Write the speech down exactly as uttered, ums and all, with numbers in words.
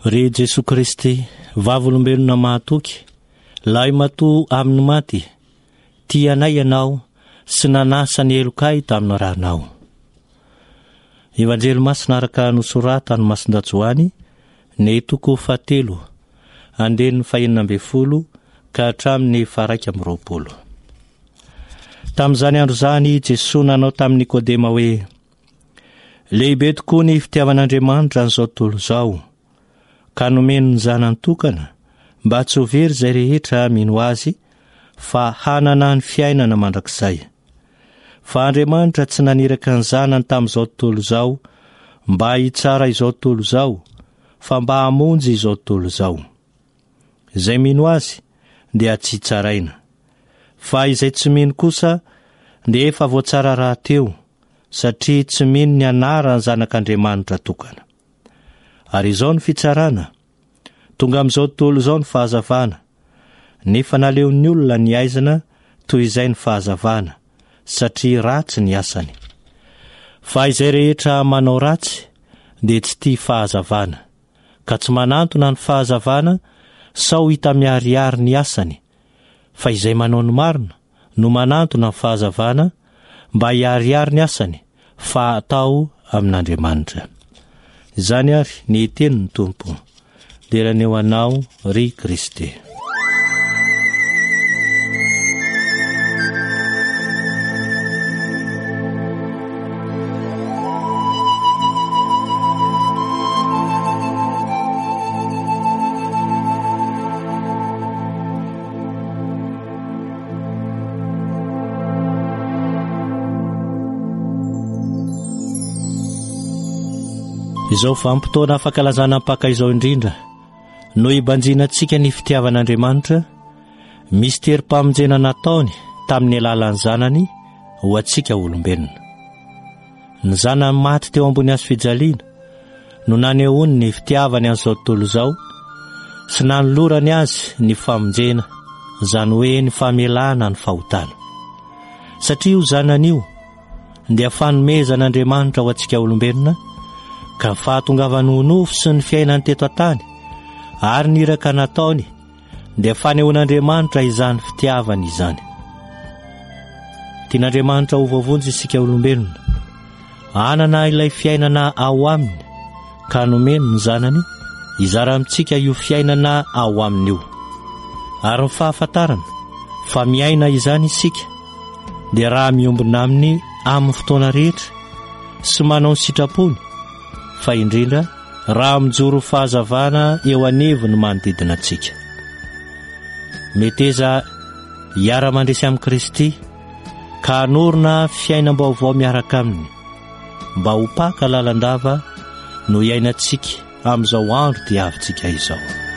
Re Jesoa Kristy, vavolombelona mahatoky, lahy matoa amin'ny maty, tianay ianao sy nanasa ny elokay tamin'ny rahanao. Evanjely masina araka nosorata ny Masindajoany, ny toko fahatelo, andeny fahenina amby folo ka hatramin'ny faraika amby roapolo. Tamin'izany andro zany Jesosy nanao tamin'ny Nikodema hoe: lehibe tokoa ny fitiavan'Andriamanitra n'izao tontolo izao, ka nomeny ny zanany tokana mba tsy ho very izay rehetra mino azy, fa hanana ny fiainana mandrakizay. Fa Andriamanitra tsy naniraka ny zanany tamin'izao tontolo izao mba hitsara izao tontolo izao, fa mba hamonjy izao tontolo izao. Izay mino azy dia tsy hitsaraina, fa izay tsy mino kosa dia efa voatsara rahateo, satria tsy mino ny anarany zanak'Andriamanitra tokana. Ary izao ny fitsarana, tonga amin'izao tontolo izao ny fahazavana, nefa naleon'ny olona ny aizana toy izay ny fahazavana, satria ratsy ny asany. Fa izay rehetra manao ratsy dia tsy tia fahazavana, ka tsy manantona ny fahazavana sao hita miharihary ny asany. Fa izay manao ny marina no manantona ny fahazavana mba hiharihary ny asany, fa atao amin'Andriamanitra. Izany ary ny tenin'ny Tompo, derany eo anao ry Kristy. Izao vanim-potoana afakalazana mpaka izao indrindra no ibanjinantsika ny fitiavan'Andriamanitra, misy terim-pamonjena nataony tamin'ny alalan'ny zanany ho antsika olombelona. Ny zanany maty teo ambony hazo fijaliana no nanehoany ny fitiavany an'izao tontolo izao, sy nanolorany azy ny famonjena, izany hoe ny famelana ny fahotana. Satria io zanany io dia fanomezan'Andriamanitra ho antsika olombelona, ka fahatongavany ho nofo sy ny fiainany teto an-tany, ary niraka nataony dia fanehoan'Andriamanitra izany fitiavany izany. Tian'Andriamanitra ho vavonjy isika olombelona, anana ilay fiainana ao aminy, ka nomeny ny zanany hizara amintsika io fiainana ao aminy io. Ary ny fahafantarana fa miaina izany isika dia raha miombina aminy amin'ny fotoana rehetra sy manao ny sitrapony, fa indrindra raha mijoro fahazavana eo aneviny manodidina antsika. Meteza hiara-mandresy amin'ny Kristy, ka hanorina fiainam-baovao miaraka aminy, mba ho paka lalandava no iainantsika amin'izao andro diavintsika izao.